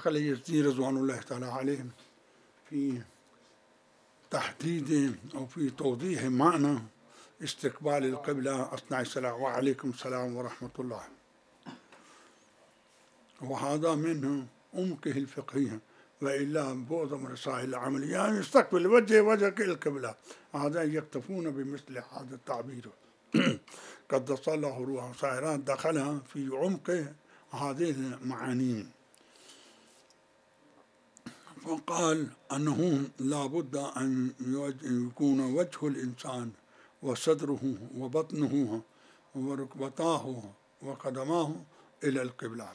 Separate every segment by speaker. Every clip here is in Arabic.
Speaker 1: دخل يزيد رضوان الله تعالى عليه في تحديد أو في توضيح معنى استقبال القبلة أثناء الصلاة. وعليكم السلام ورحمة الله. وهذا من عمقه الفقهي، وإلا معظم الرسائل العملية يعني يستقبل وجهك القبلة، هذا يكتفون بمثل هذا التعبير. قدس الله روحه سائرات دخلها في عمق هذه المعاني. وقال أنه لا بد أن يكون وجه الإنسان وصدره وبطنه وركبتاه وقدماه إلى القبلة.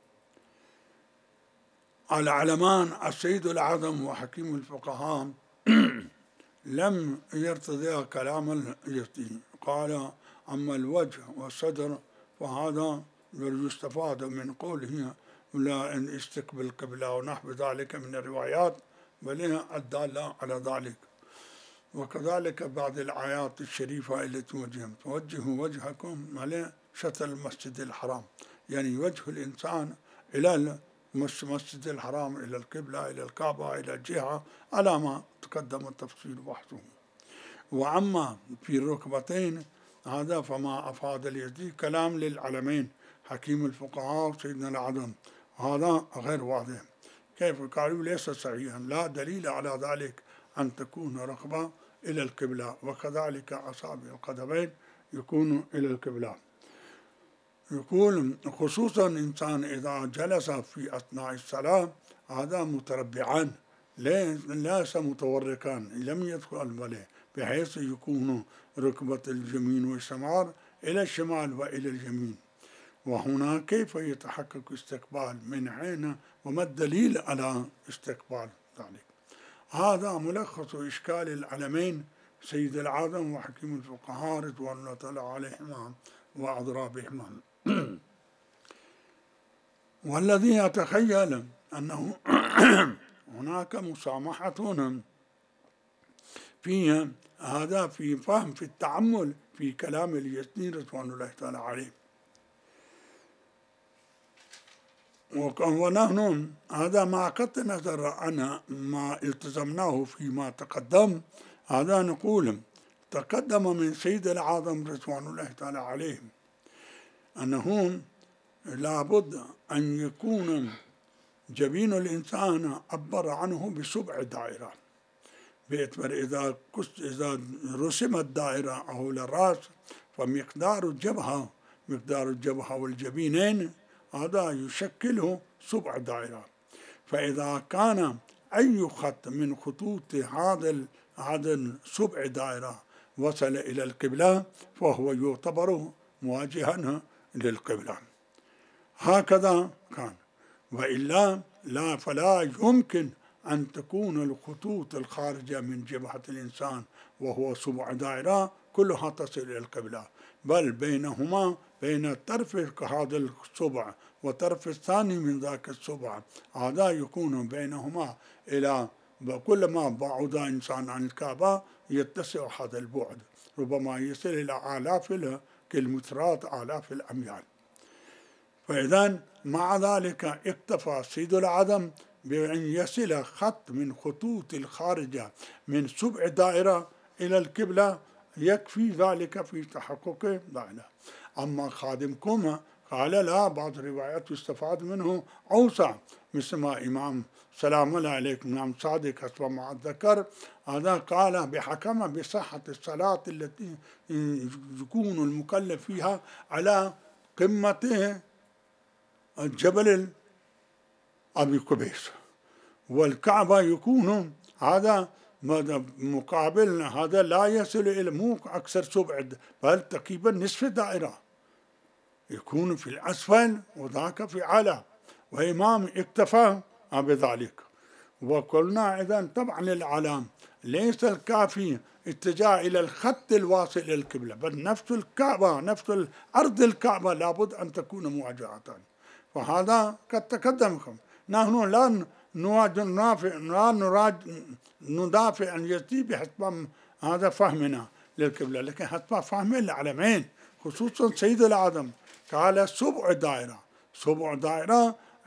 Speaker 1: العلمان السيد الأعظم وحكيم الفقهاء لم يرتضي كلام اليزدي، قال أما الوجه والصدر فهذا يستفاد من قوله لا أن استقبل القبلة ونحو ذلك من الروايات بل الدالة على ذلك. وكذلك بعض الآيات الشريفة التي توجهوا وجهكم على شطر المسجد الحرام، يعني وجه الإنسان إلى المسجد الحرام، إلى القبلة، إلى الكعبة، إلى الجهة، على ما تقدم التفصيل بحثه. وأما في الركبتين هذا فما أفاد اليزدي كلام للعلمين حكيم الفقهاء سيدنا الأعظم، هذا غير واضح. كيف قالوا ليس صحيحا، لا دليل على ذلك أن تكون ركبة إلى القبلة، وكذلك أصابع القدمين يكون إلى القبلة. يقول خصوصا إنسان إذا جلس في أثناء الصلاة هذا متربعا ليس متوركا، لم يدخل البلي، بحيث يكون ركبة اليمين والشمال إلى الشمال وإلى اليمين. وهنا كيف يتحقق استقبال من عين، وما الدليل على استقبال ذلك؟ هذا ملخص إشكال العلمين سيد الأعظم وحكيم الفقهاء رضوان الله تعالى عليهما وأضرابهما. والذي يتخيل أنه هناك مسامحة في هذا في فهم في التأمل في كلام اليزدي رضوان الله تعالى عليه. ونحن هذا ما قد نظر عن ما التزمناه فيما تقدم، هذا نقول تقدم من سيد الأعظم رضوان الله تعالى عليه أنه لابد أن يكون جبين الإنسان عبر عنه بسبع دائرة، باعتبار إذا رسمت دائرة حول الرأس فمقدار الجبهة والجبينين هذا يشكله سبع دائرة. فإذا كان أي خط من خطوط هذا السبع دائرة وصل إلى القبلة فهو يعتبر مواجها للقبلة. هكذا كان، وإلا فلا يمكن أن تكون الخطوط الخارجة من جبهة الإنسان وهو سبع دائرة كلها تصل إلى القبلة، بل بينهما بين طرف هذا السبع وطرف الثاني من ذاك السبع هذا يكون بينهما إلى كلما بعد إنسان عن الكعبة يتسع هذا البعد، ربما يصل إلى آلاف الكيلومترات، آلاف الأميال. فإذا مع ذلك اكتفى سيد الأعظم بأن يصل خط من خطوط الخارجة من سبع دائرة إلى القبلة، يكفي ذلك في تحقق دائرة. أما خادمكم قال لا، بعض الروايات يستفاد منه أوسع، مثل ما إمام سلام الله عليكم إمام صادق حسب ما ذكر، هذا قال بحكم بصحة الصلاة التي يكون المكلف فيها على قمة الجبل أبي قبيس، والكعبة يكون هذا مقابل هذا لا يصل إلى مو أكثر سبع بل تقريبا نصف دائرة، يكون في الأسفل وذاك في أعلى، وإمام اكتفى بذلك. وقلنا إذن طبعا العلام ليس الكافي اتجاه إلى الخط الواصل إلى القبلة، بل نفس الكعبة نفس أرض الكعبة لابد أن تكون مواجهة. فهذا قد تقدمكم، نحن لا ندافع عن يزدي بحسب هذا فهمنا للقبلة، لكن حسب فهم العلمين خصوصا سيد الأعظم قال سبع دائرة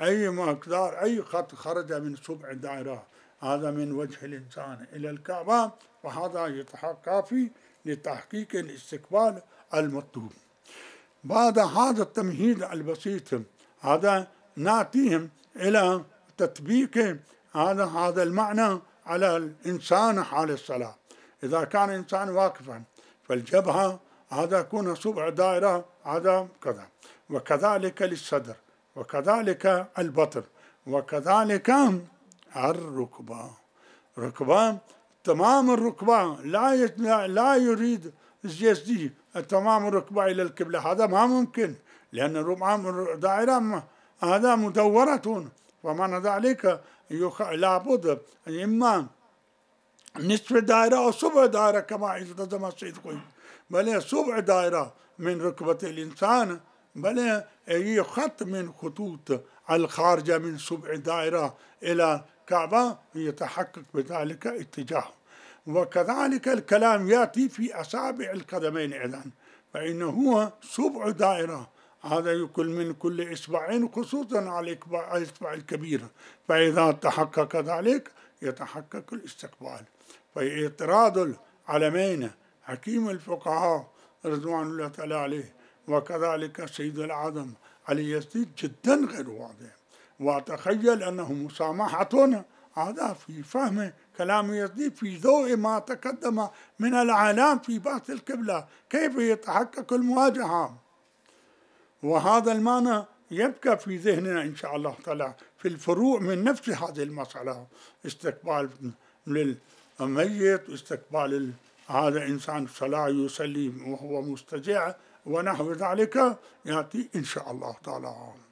Speaker 1: أي مقدار أي خط خرج من سبع الدائرة هذا من وجه الإنسان إلى الكعبة، وهذا يتحقق لتحقيق الاستقبال المطلوب. بعد هذا التمهيد البسيط هذا نأتيهم إلى تطبيق هذا المعنى على الإنسان حال الصلاة. إذا كان الإنسان واقفا فالجبهة هذا يكون سبع دائرة هذا كذا، وكذلك للصدر، وكذلك البطن، وكذلك الركبة. ركبة تمام الركبة لا يريد يزدي تمام الركبة إلى القبلة، هذا ما ممكن، لأن دائرة هذا مدورة، ومعنى ذلك لابد إما نصف دائرة أو سبع دائرة كما التزم السيد خوي، بل سبع دائرة من ركبة الإنسان، بل أي خط من خطوط الخارجة من سبع دائرة إلى كعبة يتحقق بذلك اتجاه. وكذلك الكلام يأتي في أصابع القدمين أيضا، فإنه هو سبع دائرة، هذا يكون من كل إصبعين خصوصا على الإصبع الكبير، فإذا تحقق ذلك يتحقق الاستقبال. فاعتراض العلمين حكيم الفقهاء رضوان الله تعالى عليه وكذلك سيد العظم علي يزيد جدا غير واضح، وأتخيل أنه مسامحة هذا في فهم كلام يزيد في ضوء ما تقدم من العلام في بحث القبلة كيف يتحقق المواجهة. وهذا المعنى يبقى في ذهننا إن شاء الله تعالى في الفروع من نفس هذه المسألة، استقبال للميت، استقبال هذا إنسان صلاة يصلي وهو مستجع ونحو ذلك يأتي إن شاء الله تعالى.